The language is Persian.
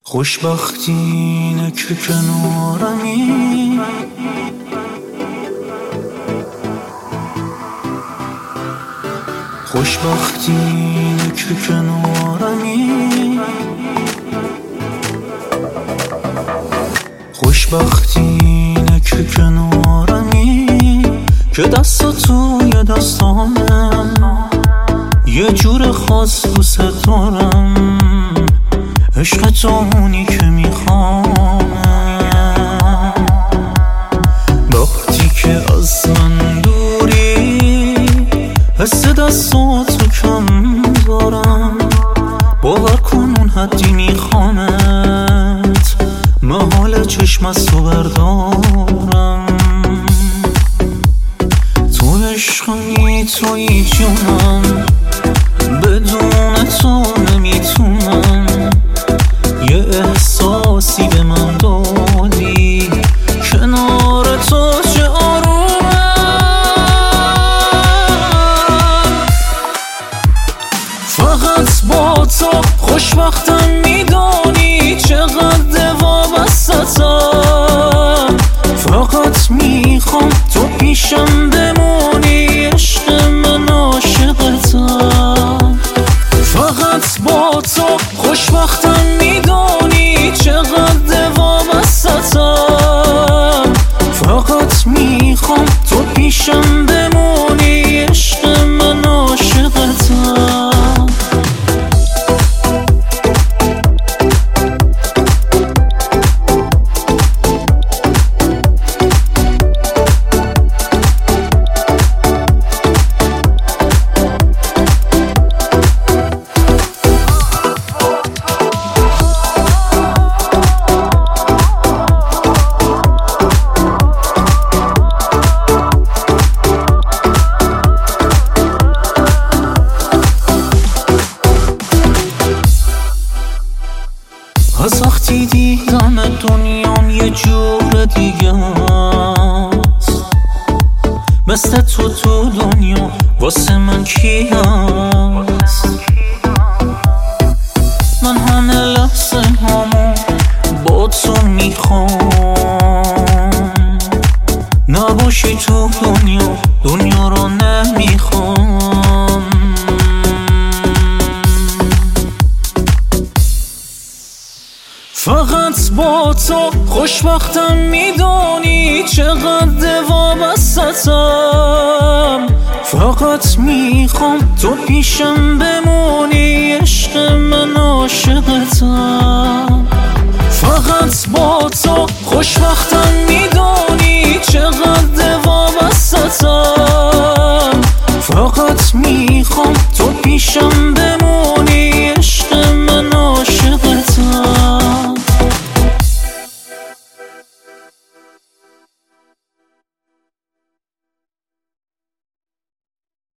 خوشبختی اینه که کنارمی، خوشبختی اینه که کنارمی، خوشبختی اینه که کنارمی، که دست توی دستانم یه جور خاص دوست دارم. عشق تو اونی که میخوام، وقتی که از من دوری حس دستاتو کم دارم. باور کن اون حدی میخوامت، محال چشم از تو بردارم. تو عشقمی توی جونم، بدون تو نمیتونم. یه احساسی به من دادی، کنار تو چه آرومم. فقط با تو خوشبختم، میدانی چقدر وابسته‌ام. فقط میخوام تو پیشم بمونی، عشق من عاشقتم. فقط با تو خوشبختم، میدانی چقدر وابسته‌ام. فقط میخوام تو پیشم بمونی، عشق من عاشقتم. از وقتی دیدم دنیام یه جور دیگه است، مثل تو دنیا واسه من کی هست؟ من همه لحظه هامو با تو میخوام. نباشی تو دنیا رو نمیخوام. فقط با تو خوشبختم، میدانی چقدر وابسته‌ام. فقط میخوام تو پیشم بمونی، عشق من عاشقتم. فقط با تو خوشبختم، میدانی چقدر وابسته‌ام. فقط